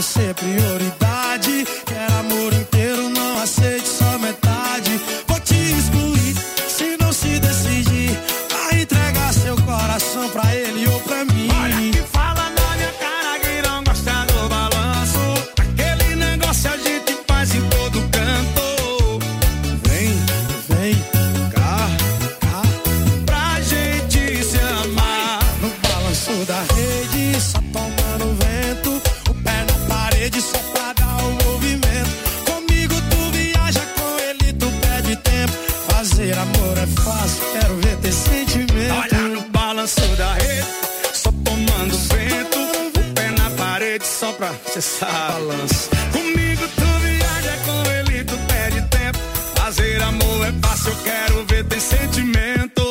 ser prioridade. Quero amor inteiro, não aceite só metade. Vou te excluir se não se decidir. Vai entregar seu coração pra ele ou pra mim. Olha que fala na minha cara que não gosta do balanço. Aquele negócio a gente faz em todo canto. Vem, vem, cá, cá, pra gente se amar. no balanço da rede, só tomando vento. O pé na parede só pra dar o movimento. Comigo tu viaja, com ele tu perde tempo. Fazer amor é fácil, quero ver ter sentimento. Olha no balanço da rede, só tomando vento. O pé na parede só pra cessar balanço. Comigo tu viaja, com ele tu perde tempo. Fazer amor é fácil, eu quero ver ter sentimento.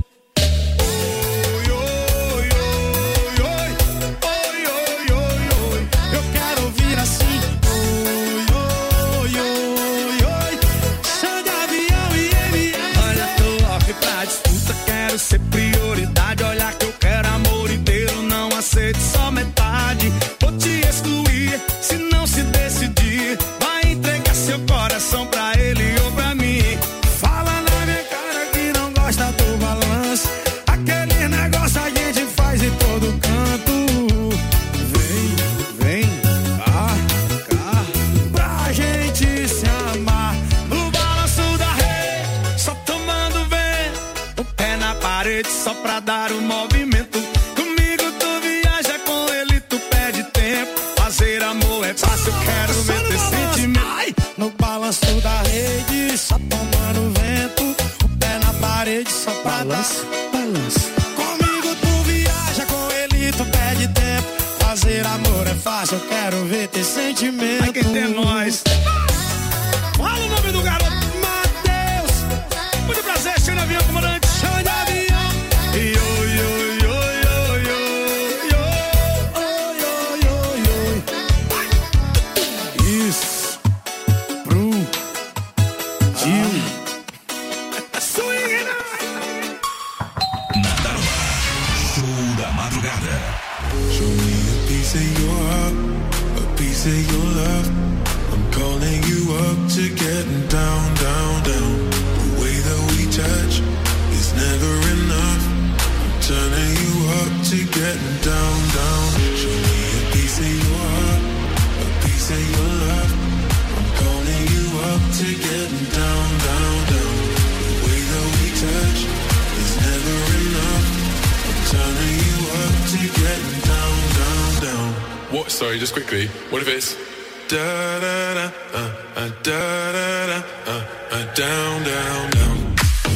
Oi, oi, oi, oi. Oi, oi, oi, oi. Eu quero ouvir assim. Oi, oi, oi, oi. Chão de avião e Olha, tô off pra disputa, quero ser prioridade. Olha que eu quero amor inteiro, não aceito só metade. Vou te excluir se não se decidir. Vai entregar seu coração pra ele ou pra mim. fala na minha cara que não gosta do balanço. Aquele negócio a gente faz em todo canto. Vem, vem, cá, cá, pra gente se amar. No balanço da rede, só tomando vento. O pé na parede só pra dar o movimento. Comigo tu viaja, com ele tu perde tempo. Fazer amor é fácil, eu quero ver ter sentimento. Ai, no balanço da rede, só tomando vento. O pé na parede só pra Balanço, dar. balanço. Comigo tu viaja, com ele tu perde tempo. Fazer amor é fácil, eu quero ver ter sentimento. Ai, quem tem nós? Fala o nome do garoto. Matheus, Muito prazer, chão de avião, comandante. chão de avião. Oi, oi, oi, oi, oi, oi. Oi, oi, oi, oi. Isso, pro Gil. Swing Nada no ar. Show da madrugada. Show me a piece of your heart, a piece of your love. I'm calling you up to getting down, down, down. The way that we touch is never enough. I'm turning you up to getting down, down. Show me a piece of your heart, a piece of your love. I'm calling you up to getting down, down, down. The way that we touch is never enough. I'm turning you up to getting down, down, down. What? Sorry, just quickly. What if it's Da da da, da da da, down, down, down.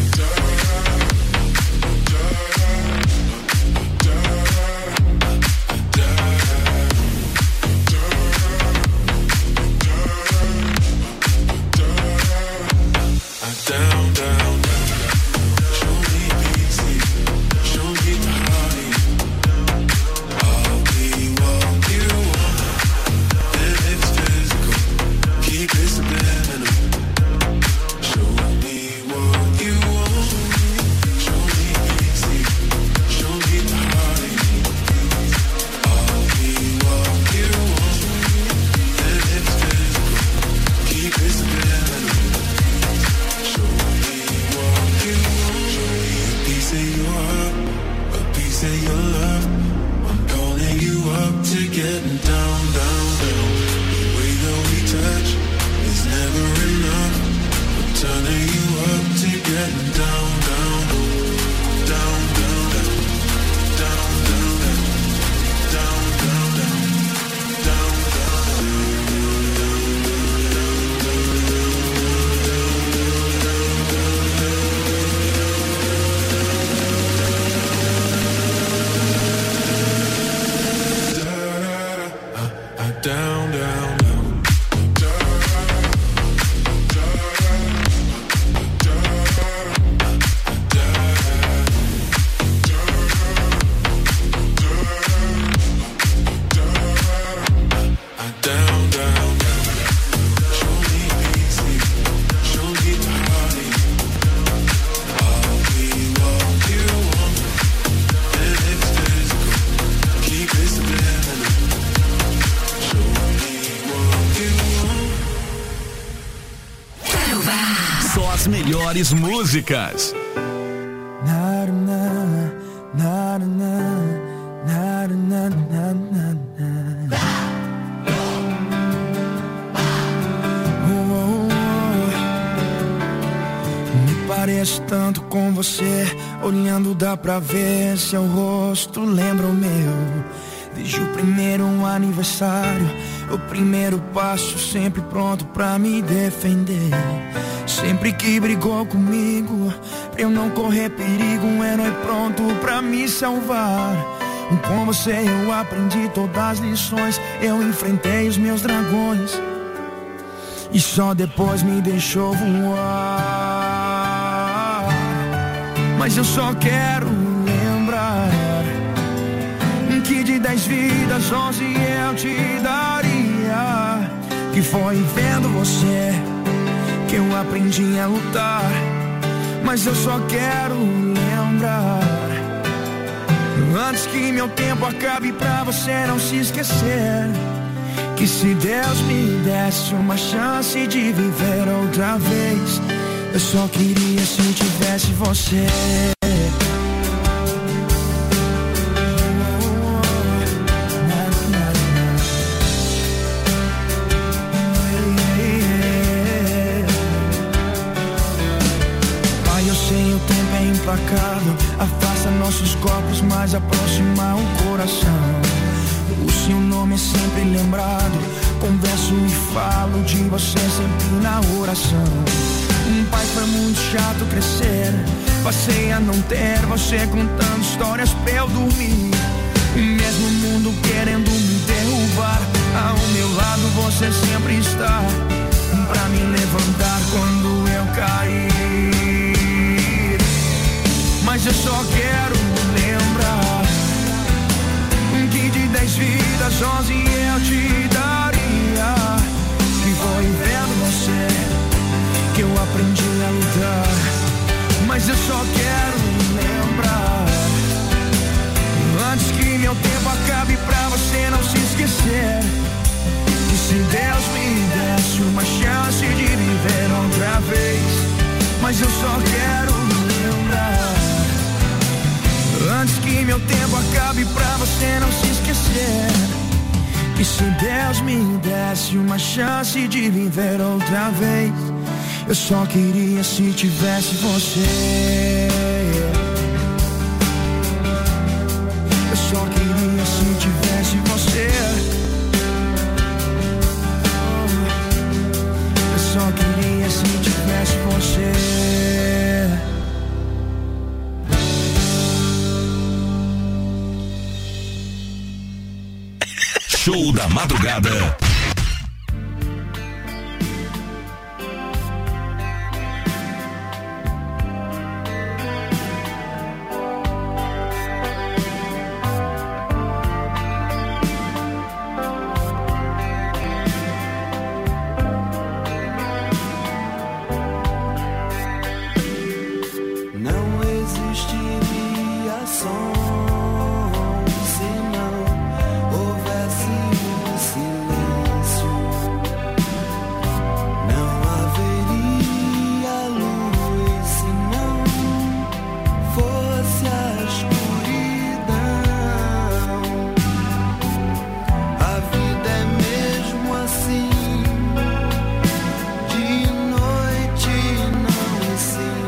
Down, down, down. Show me easy, show me the hearty. I'll be what you want. If it's physical, keep it subliminal. Show me what you want. Show me easy, show me the hearty. I'll be what you want. If it's physical, keep it subliminal. Show me what you want. Show me a piece of your heart, a piece of your love. I'm calling you up to getting down, down, down. The way that we touch is never enough. I'm turning you up to getting down, down, down, down, down, down, down, down, down, down, down, down. Down, down, down. melhores músicas. Me pareço tanto com você, olhando dá pra ver seu rosto lembra o meu. Desde o primeiro aniversário, o primeiro passo, sempre pronto pra me defender. Sempre que brigou comigo, pra eu não correr perigo, um herói pronto pra me salvar. Com você eu aprendi todas as lições, eu enfrentei os meus dragões e só depois me deixou voar. Mas eu só quero lembrar que de 10 vidas 11 eu te daria. Que foi vendo você que eu aprendi a lutar. Mas eu só quero lembrar, antes que meu tempo acabe, pra você não se esquecer, que se Deus me desse uma chance de viver outra vez, eu só queria se eu tivesse você. Afasta nossos corpos, mas aproxima o coração. O seu nome é sempre lembrado, converso e falo de você sempre na oração. Pai, foi muito chato crescer, passei a não ter você contando histórias pra eu dormir. Mesmo o mundo querendo me derrubar, ao meu lado você sempre está, pra me levantar quando eu cair. Mas eu só quero lembrar que de 10 vidas 11 eu te daria. Que foi vendo você que eu aprendi a lutar. Mas eu só quero lembrar, antes que meu tempo acabe, pra você não se esquecer, que se Deus me desse uma chance de viver outra vez. Mas eu só quero lembrar, antes que meu tempo acabe, pra você não se esquecer, que se Deus me desse uma chance de viver outra vez, eu só queria se tivesse você. Eu só queria se tivesse você. Eu só queria se tivesse você. Show da Madrugada. Não existiria som se não houvesse silêncio. Não haveria luz se não fosse a escuridão. A vida é mesmo assim, de noite não é sim.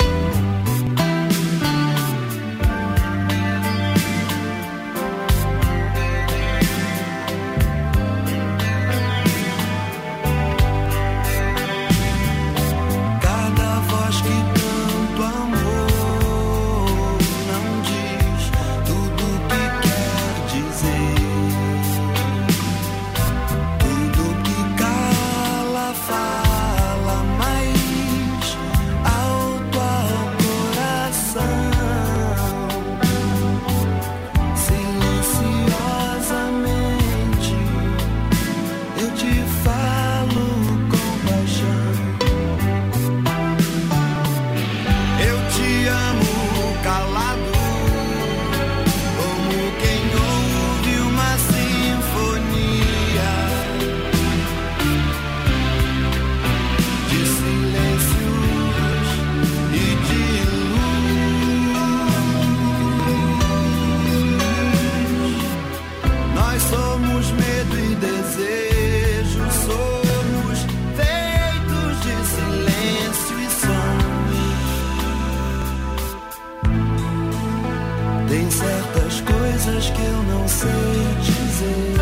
Cada voz que tanto amor não diz tudo que quer dizer. Tudo que cala fala mais alto ao coração. Silenciosamente eu te falo com paixão. Eu te amo calado, como quem ouve uma sinfonia de silêncios Tem certas coisas que eu não sei dizer.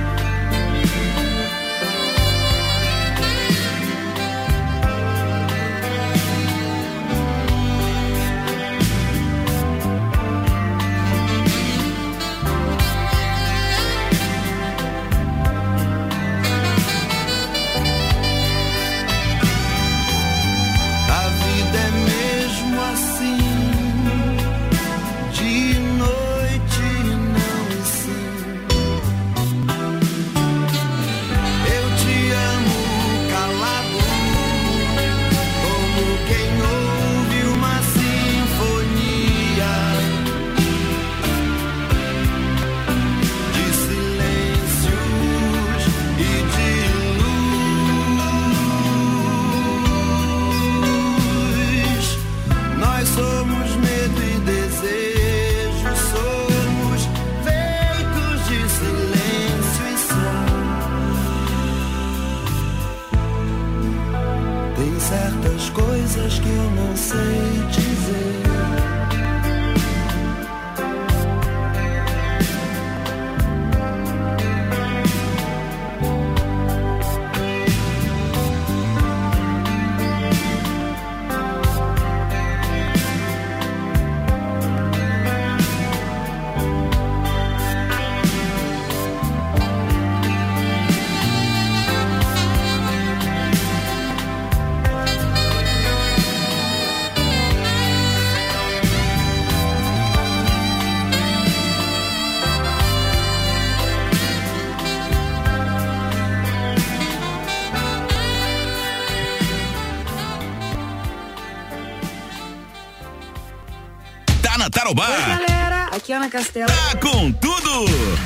Tarobá. Oi, galera, aqui é Ana Castela. Tá com tudo.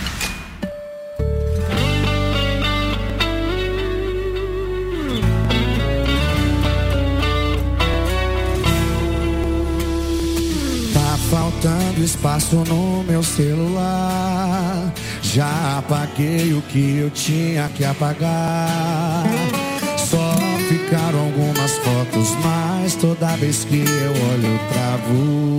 Tá faltando espaço no meu celular. Já apaguei o que eu tinha que apagar. Só ficaram algumas fotos, mas toda vez que eu olho eu travo.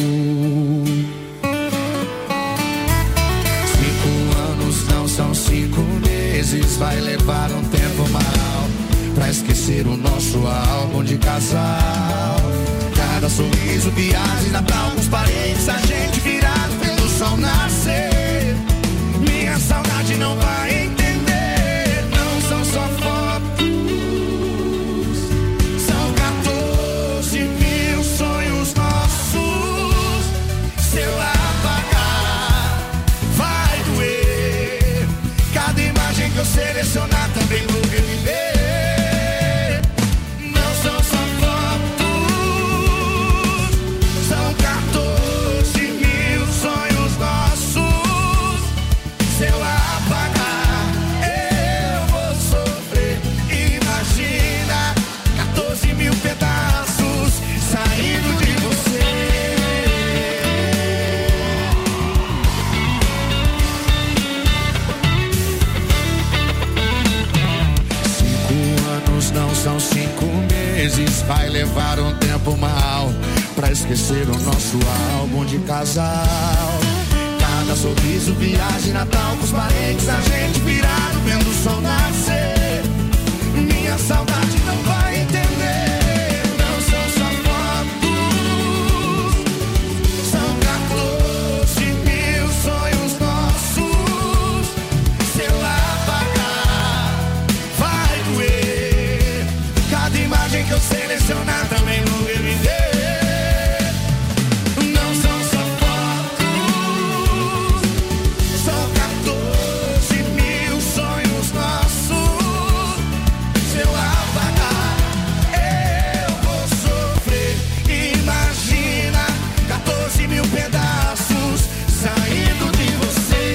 5 anos não são 5 meses, vai levar um tempo mal pra esquecer o nosso álbum de casal. Cada sorriso, viagem, Natal com os parentes, a gente virado vendo o sol nascer. Minha saudade não vai entender, não são só fotos, são 14 mil sonhos nossos. Se eu apagar, vai doer. Cada imagem que eu selecionar também vou reviver. Não são só fotos, são 14 mil sonhos nossos. Se eu apagar, eu vou sofrer. Imagina 14 mil pedaços saindo de você. 5 anos não são 5 meses, vai levar um tempo mal pra esquecer o nosso álbum de casal. Cada sorriso, viagem, Natal com os parentes, a gente virado vendo o sol nascer. Minha saudade não vai entender, não são só fotos, são 14 mil sonhos nossos. Se eu apagar, vai doer. Cada imagem que eu selecionar também vou reviver. Não são só fotos, são 14 mil sonhos nossos. Se eu apagar, eu vou sofrer. Imagina 14 mil pedaços saindo de você.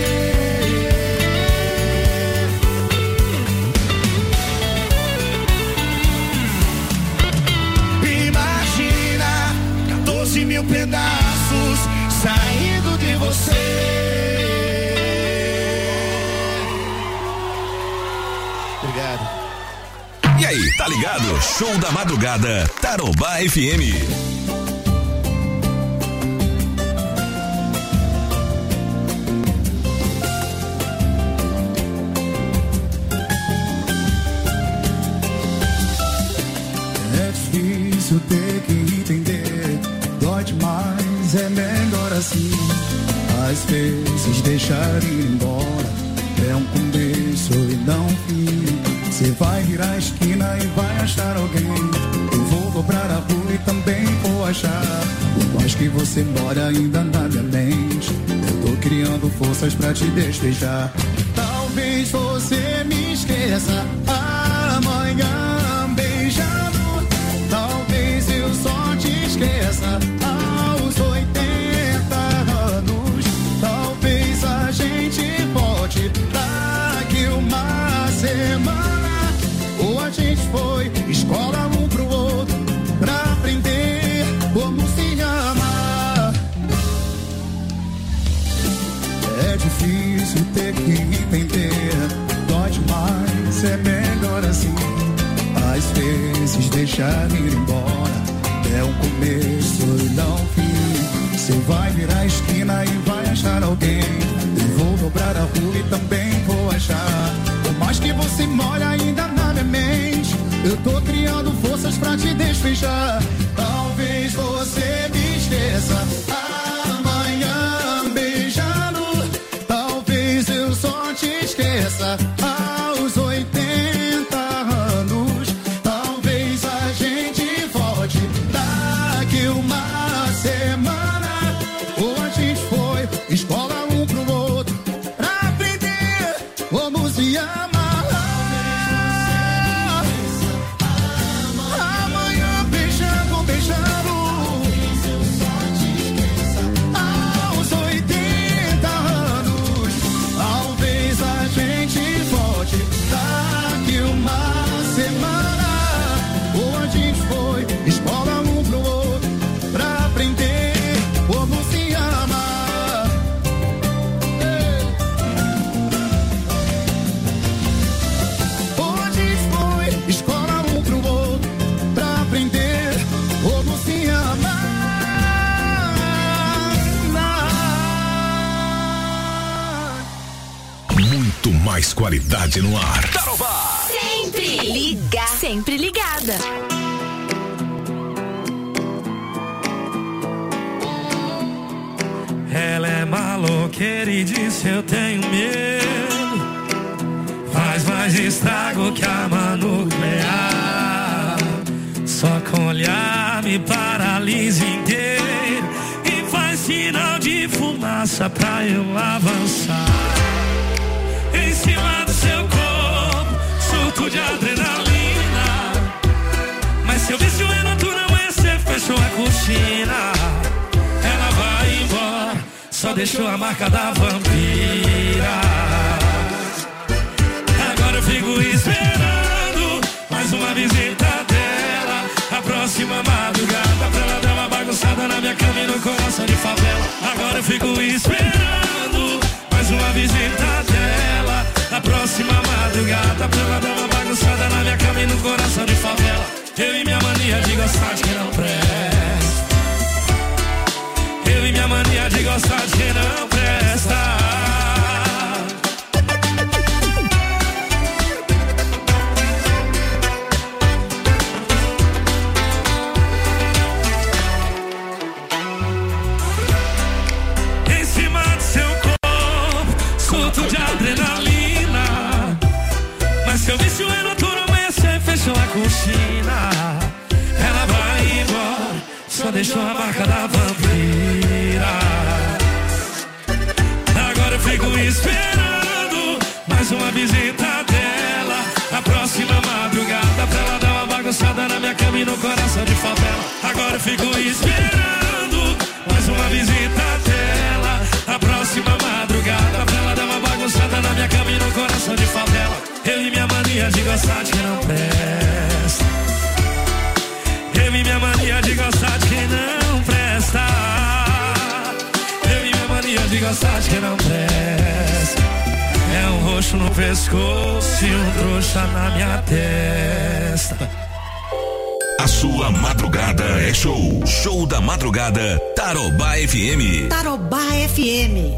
Imagina 14 mil pedaços saindo de você. Obrigado. E aí, tá ligado? Show da Madrugada, Tarobá FM. mais é melhor assim. Às vezes deixar ir embora é um começo e não um fim. Você vai virar a esquina e vai achar alguém. Eu vou dobrar a rua e também vou achar. Por mais que você mora ainda na minha mente, eu tô criando forças pra te despejar. Talvez você me esqueça amanhã beijando. Talvez eu só te esqueça aos 80 anos. Talvez a gente volte daqui uma semana. Ou a gente foi escola um pro outro pra aprender como se amar. É difícil ter que entender, dói demais, é melhor assim. Às vezes deixar ir embora é um começo e não um fim. Você vai virar a esquina e vai achar alguém. Eu vou dobrar a rua e também vou achar. Por mais que você mora ainda na minha mente, eu tô criando forças pra te despejar. Talvez você me esqueça amanhã beijando. Talvez eu só te esqueça aos 80 anos. Talvez a gente volte daqui uma semana. Ou a gente foi escola um pro outro pra aprender como se amar. Amanhã beijando, beijando. Aos 80 anos. Talvez a gente volte daqui uma semana. Ou a gente foi escola um pro outro pra aprender como se amar. Ou a gente foi escola um pro outro pra aprender como se amar. Muito mais qualidade no ar. Sempre liga, sempre ligada. Ela é maloqueira e disse eu tenho medo. Faz mais estrago que arma nuclear. Só com olhar me paralisa inteiro e faz sinal de fumaça pra eu avançar. Em cima do seu corpo, surto de adrenalina. Mas seu vício é natural, você fechou a cortina. Ela vai embora, só deixou a marca da vampira. Agora eu fico esperando mais uma visita dela. A próxima madrugada pra ela dar uma bagunçada na minha cama e no coração de favela. Agora eu fico esperando mais uma visita dela. A próxima madrugada pra ela dar uma bagunçada na minha cama e no coração de favela. Eu e minha mania de gostar de quem não presta. Eu e minha mania de gostar de quem não presta. Em cima do seu corpo, surto de adrenalina. Mas seu vício é natural, você fechou a cortina. Ela vai embora, só deixou a marca da vampira. Agora eu fico esperando mais uma visita dela. A próxima madrugada pra ela dar uma bagunçada na minha cama e no coração de favela. Agora eu fico esperando mais uma visita dela. A próxima madrugada pra ela dar uma bagunçada na minha cama e no coração de favela. Eu e minha mania de gostar de quem não presta. Eu e minha mania de gostar de quem não presta. Eu e minha mania de gostar de quem não presta. É um roxo no pescoço e um trouxa na minha testa. A sua madrugada é show. Show da madrugada, Tarobá FM. Tarobá FM.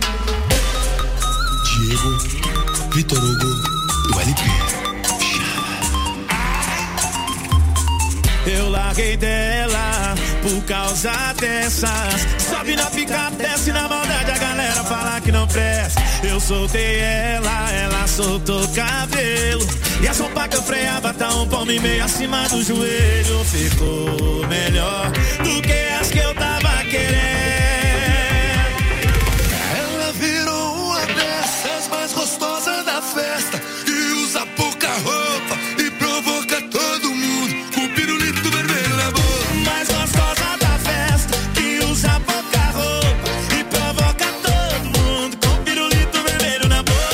Diego, Vitor Hugo, do LP. Eu larguei dela por causa dessas. Sobe na picape, desce na maldade, a galera fala que não presta. Eu soltei ela soltou cabelo. E a sopa que eu freava tá um palmo e meio acima do joelho. Ficou melhor do que as que eu tava querendo. Ela virou uma dessas mais gostosas da festa, que usa pouca roupa e provoca todo mundo com pirulito vermelho na boca. Mais gostosa da festa, que usa pouca roupa e provoca todo mundo com pirulito vermelho na boca.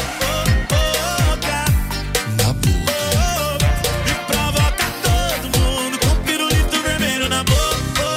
Na boca. E provoca todo mundo com pirulito vermelho na boca.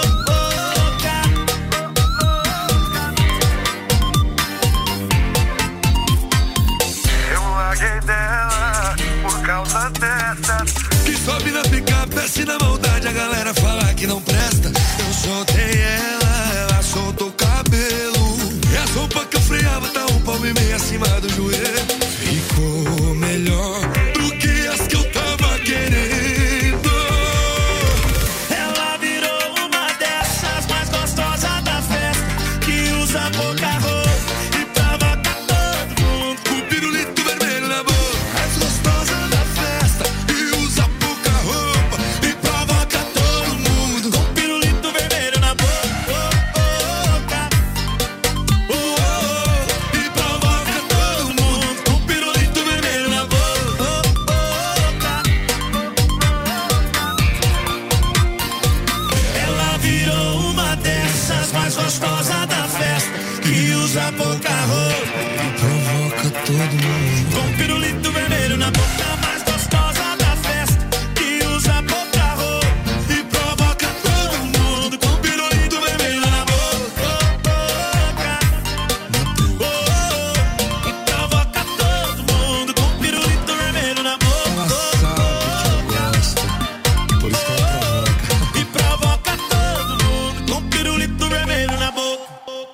Eu larguei dela por causa dessas, que sobe na picape, desce na maldade, a galera fala que não presta. Eu soltei ela soltou cabelo. E a sopa que eu freava tá um palmo e meio acima do joelho. Ficou melhor do que as que eu tava querendo. Ela virou uma dessas mais gostosas da festa, que usa pouca roupa e provoca todo mundo com pirulito vermelho na boca. Mais gostosa da festa, que usa pouca roupa e provoca todo mundo com pirulito vermelho na boca. E provoca todo mundo com pirulito vermelho na boca. Ela virou uma dessas mais gostosas da festa, que usa pouca roupa e provoca todo mundo com pirulito vermelho na boca. Mais gostosa da festa, que usa pouca roupa e provoca todo mundo com pirulito vermelho na boca. E provoca todo mundo com pirulito vermelho na boca. Por isso que ela provoca. E provoca todo mundo com pirulito vermelho na boca.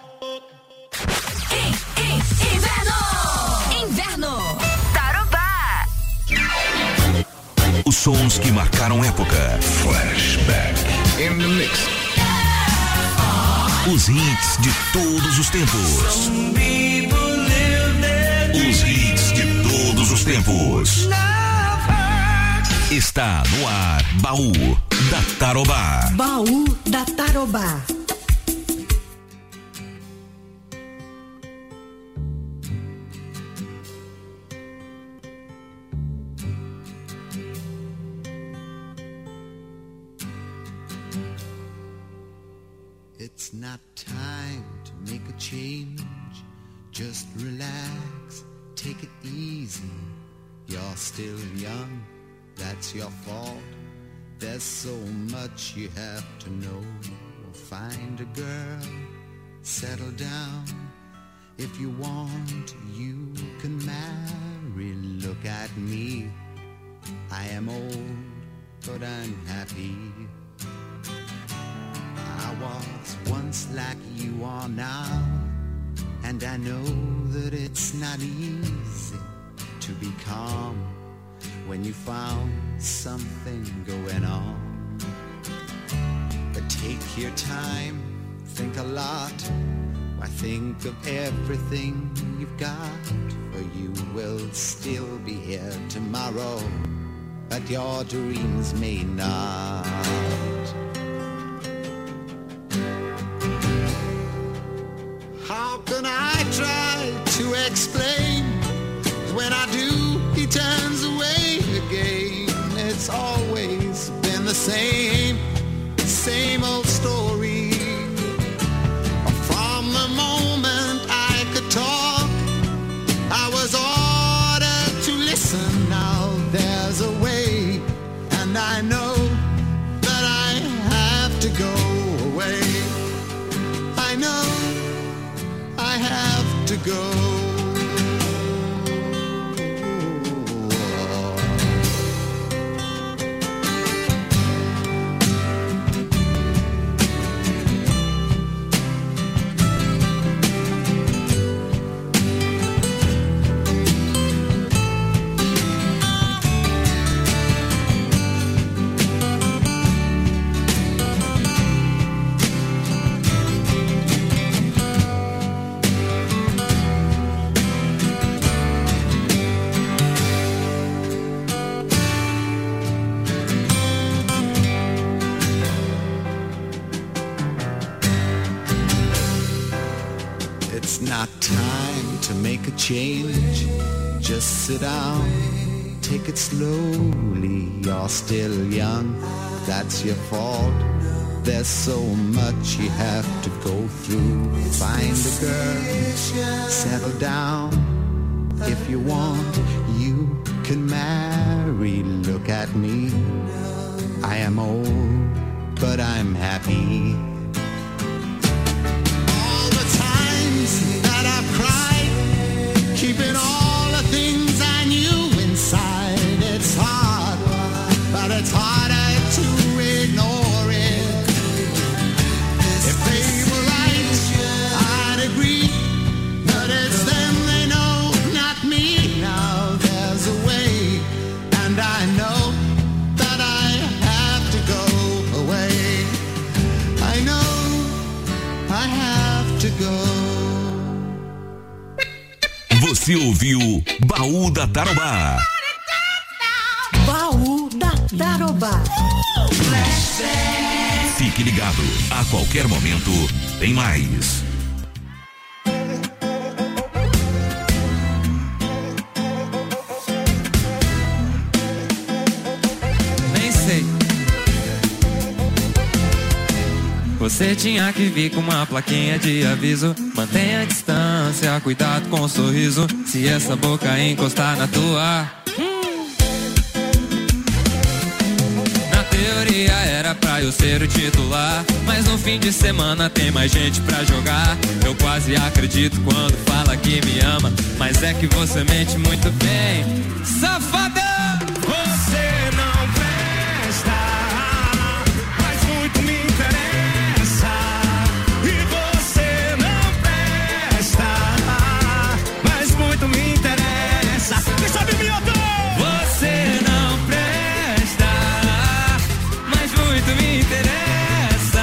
Inverno. Tarobá. Os sons que marcaram época. Flashback. In the mix. Os hits de todos os tempos. Os hits de todos os tempos. Está no ar, Baú da Tarobá. Baú da Tarobá. It's not time to make a change. Just relax, take it easy. You're still young, that's your fault. There's so much you have to know. Find a girl, settle down. If you want, you can marry. Look at me, I am old, but I'm happy. I was once like you are now, and I know that it's not easy to be calm when you found something going on. But take your time, think a lot. Why, think of everything you've got, for you will still be here tomorrow, but your dreams may not. How can I try to explain? When I do, he turns away again. It's always been the same old story. From the moment I could talk, I was ordered to listen. Now there's a way, and I know that I have to go away. I know I have to go. It's not time to make a change. Just sit down, take it slowly. You're still young, that's your fault. There's so much you have to go through. Find a girl, settle down. If you want, you can marry. Look at me, I am old, but I'm happy. All the times that I've cried, keeping all the things I knew inside. It's hard, but it's harder to ignore it. If they were right, I'd agree, but it's them they know, not me. Now there's a way, and I know that I have to go away. I know I have to go. Você ouviu Baú da Tarobá. Baú da Tarobá. Fique ligado, a qualquer momento tem mais. Nem sei. Você tinha que vir com uma plaquinha de aviso. Mantenha a distância, cuidado com o sorriso. Se essa boca encostar na tua. Na teoria era pra eu ser o titular, mas no fim de semana tem mais gente pra jogar. Eu quase acredito quando fala que me ama, mas é que você mente muito bem, safadão. Você não presta, mas muito me interessa. E você não presta, mas muito me interessa. Quem sabe me Você não presta, mas muito me interessa.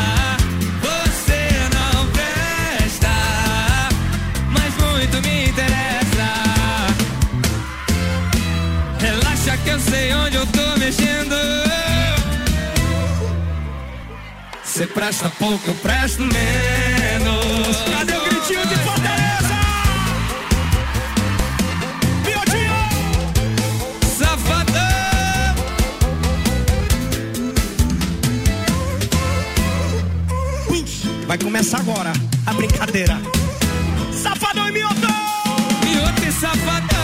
Você não presta, mas muito me interessa. Relaxa que eu sei onde eu tô mexendo. Cê presta pouco, eu presto menos. Cadê o gritinho de Fortaleza? Piotinho! Safadão! Vai começar agora a brincadeira. Safadão e miotão! Mioto e safadão!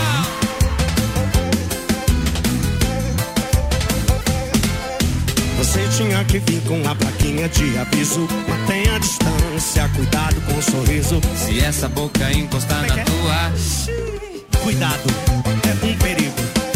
Você tinha que vir com a plaquinha de aviso. Mantenha a distância, cuidado com o sorriso. Se essa boca encostar na tua. Cuidado, é um perigo.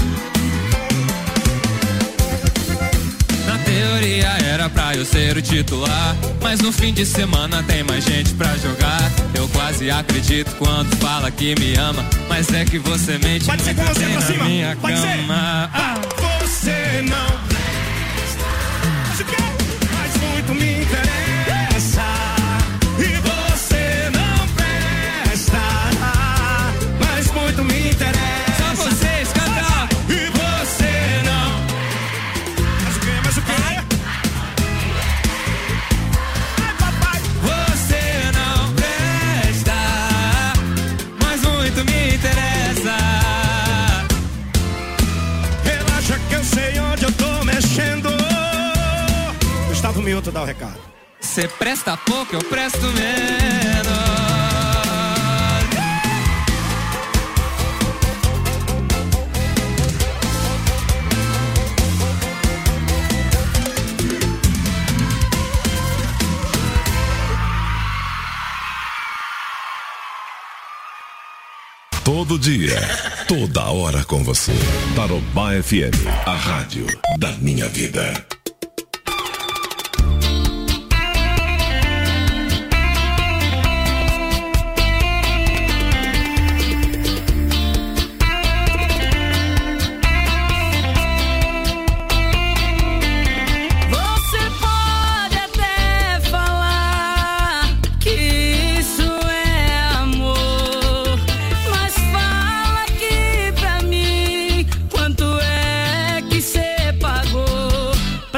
Na teoria era pra eu ser o titular, mas no fim de semana tem mais gente pra jogar. Eu quase acredito quando fala que me ama, mas é que você mente Pode ser com muito você bem pra na cima. minha Pode ser. cama. Você não presta, mas o quê? Mas muito me interessa. E você não presta, mas muito me interessa. Só vocês, cantar. E você não. Mas o quê? Mas o quê? Ai, papai. Você não presta, mas muito me interessa. Relaxa que eu sei onde eu tô mexendo. Gustavo Mioto dá o recado. Cê presta pouco, eu presto menos. Todo dia, toda hora com você. Tarobá FM, a rádio da minha vida. Você pode até falar que isso é amor, mas fala aqui pra mim quanto é que cê pagou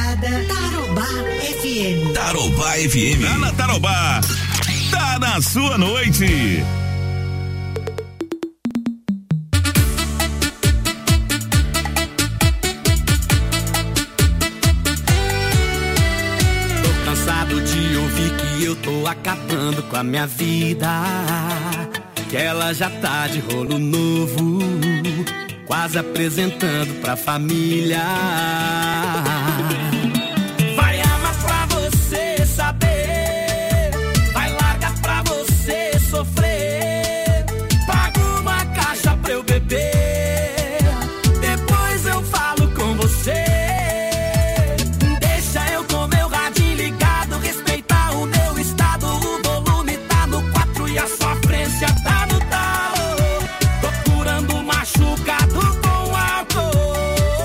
madrugada, Tarobá FM. Tarobá FM. Tá na Tarobá. Tá na sua noite. Tô cansado de ouvir que eu tô acabando com a minha vida, que ela já tá de rolo novo, quase apresentando pra família. Vai amar pra você saber, vai largar pra você sofrer. Paga uma caixa pra eu beber, depois eu falo com você. Deixa eu com meu radinho ligado, respeitar o meu estado. O volume tá no 4 e a sofrência tá no talo. Tô curando machucado com álcool.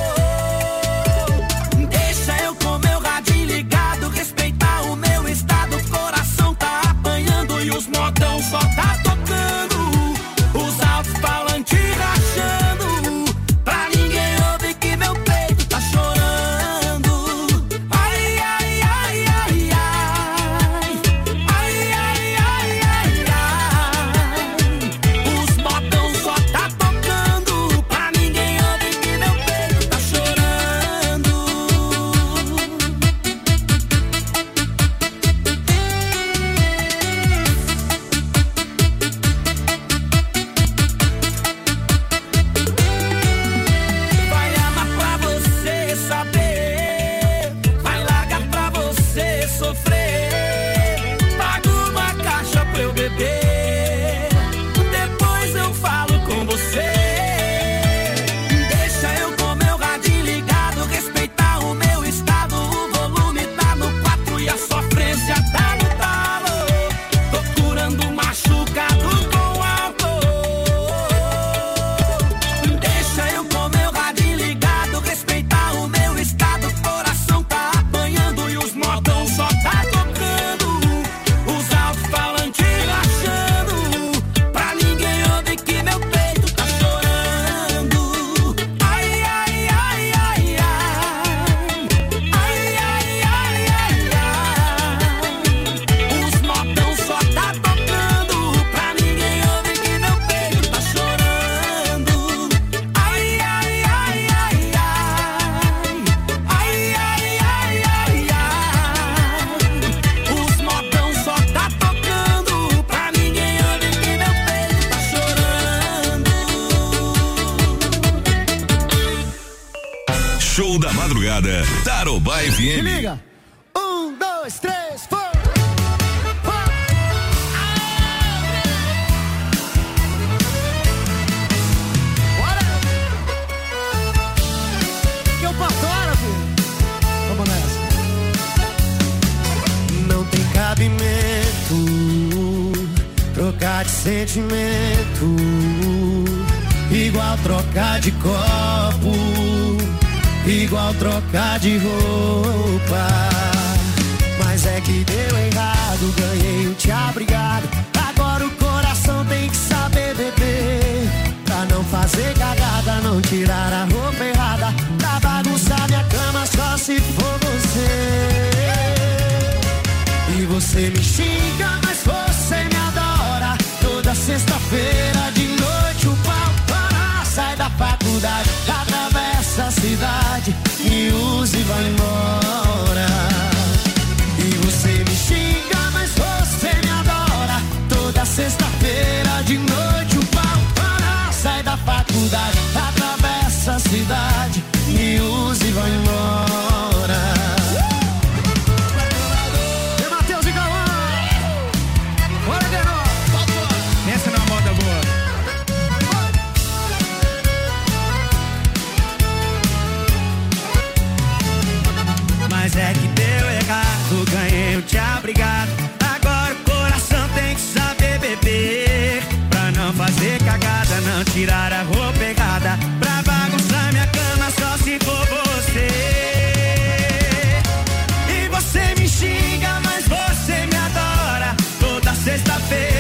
Deixa eu com meu radinho ligado, respeitar o meu estado. O coração tá apanhando e os modão só tá tocando. Os alto-falantes rachando, pra ninguém ouvir que meu peito tá chorando. Ai, ai, ai, ai, ai. Ai, ai, ai, ai, ai. Os modão só tá tocando, pra ninguém ouvir que meu peito tá chorando. Vai amar pra você saber, vai largar pra você sofrer. Paga uma caixa pra eu beber, depois eu falo com você. Deixa eu com meu radinho ligado, respeitar o meu estado. O volume tá no 4 e a sofrência tá no talo. Tô curando machucado com álcool. Deixa eu com meu radinho ligado, respeitar o meu estado. O coração tá apanhando e os modão só tá tocando. Os alto-falantes rachando, pra ninguém ouvir que meu peito tá chorando. Ai, ai, ai, ai, ai. Ai, ai, ai, ai, ai. Os modão só tá tocando, pra ninguém ouvir que meu peito tá chorando. Ai, ai, ai, ai, ai. Ai, ai, ai, ai, ai. Os modão só tá tocando, pra ninguém ouvir que meu peito tá chorando. Show da madrugada. Tarobá Se FM. liga. 1, 2, 3, 4. Que eu patora, filho. Vamos nessa. Não tem cabimento trocar de sentimento, igual trocar de copo, igual trocar de roupa. Mas é que deu errado, ganhei o te abrigado. Agora o coração tem que saber beber, pra não fazer cagada, não tirar a roupa errada, pra bagunçar minha cama só se for você. E você me xinga, mas você me adora. Toda sexta-feira de noite o pau para. Sai da faculdade, atravessa a cidade, me usa e vai embora. E você me xinga, mas você me adora. Toda sexta-feira de noite o pau para. Sai da faculdade, atravessa a cidade, me usa e vai embora. Essa não é uma moda boa. Mas é que deu errado, ganhei o te abrigado. Agora o coração tem que saber beber, pra não fazer cagada, não tirar a roupa errada, pra bagunçar minha cama só se for você. E você me xinga, mas você me adora. Toda sexta-feira